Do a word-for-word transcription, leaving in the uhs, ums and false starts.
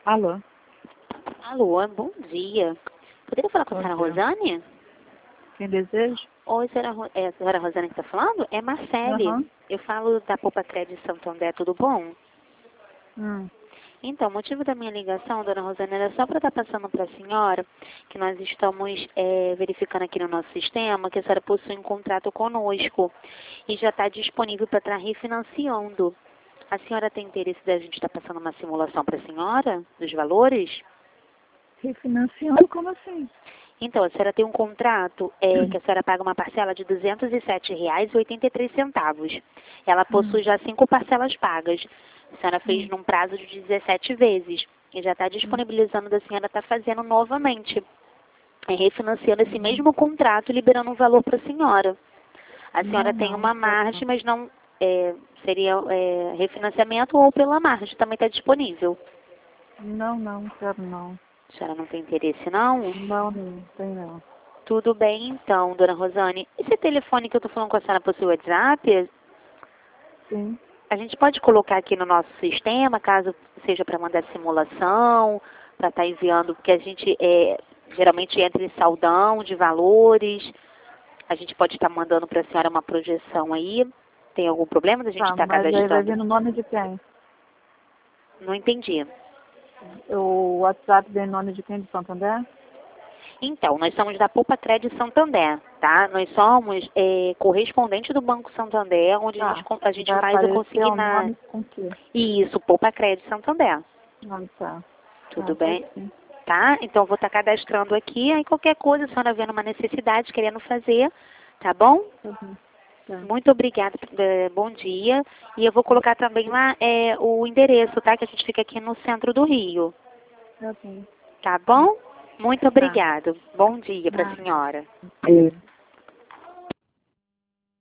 Alô? Alô, bom dia. Poderia falar com a Bom senhora dia. Rosane? Quem deseja? Oi, senhora, Ro- é a senhora Rosane que está falando? É Marcele. Aham. Eu falo da Poupa Crédito Santo André, tudo bom? Hum. Então, o motivo da minha ligação, dona Rosane, era só para estar passando para a senhora que nós estamos é, verificando aqui no nosso sistema que a senhora possui um contrato conosco e já está disponível para estar refinanciando. A senhora tem interesse da gente estar passando uma simulação para a senhora dos valores? Refinanciando? Como assim? Então, a senhora tem um contrato é, que a senhora paga uma parcela de duzentos e sete reais e oitenta e três centavos. Ela Hum. possui já cinco parcelas pagas. A senhora fez Hum. num prazo de dezessete vezes. E já está Hum. disponibilizando da senhora estar fazendo novamente. É, refinanciando esse Hum. mesmo contrato e liberando um valor para a senhora. A Não, senhora tem não, uma não quero não. margem, mas não é, seria é, refinanciamento ou pela margem, também está disponível. Não, não, não quero não. A senhora não tem interesse, não? Não, não, tem não. Tudo bem, então, dona Rosane. Esse telefone que eu estou falando com a senhora possui WhatsApp? Sim. A gente pode colocar aqui no nosso sistema, caso seja para mandar simulação, para estar enviando, porque a gente é, geralmente entra em saldão de valores. A gente pode estar mandando para a senhora uma projeção aí. Tem algum problema da gente Tá, estar mas aí vai cadastrando? vir no nome de quem? Não entendi. O WhatsApp vem no nome de quem? De Santander? Então, nós somos da Poupa Crédito Santander, tá? Nós somos é, correspondente do Banco Santander, onde a gente, Tá. con- a E gente vai faz o aparecer o consignar. nome com quê? Isso, Poupa Crédito Santander. Ah, tá. Tudo Ah, pode bem? sim. Tá? Então, eu vou estar cadastrando aqui. Aí, qualquer coisa, a senhora vendo uma necessidade, querendo fazer, tá bom? Tá bom. Tá. Muito obrigada, eh, bom dia. E eu vou colocar também lá é, o endereço, tá? Que a gente fica aqui no centro do Rio. Tá bom. Tá bom? Muito Tá. obrigado. Bom dia para a Nada. senhora. É.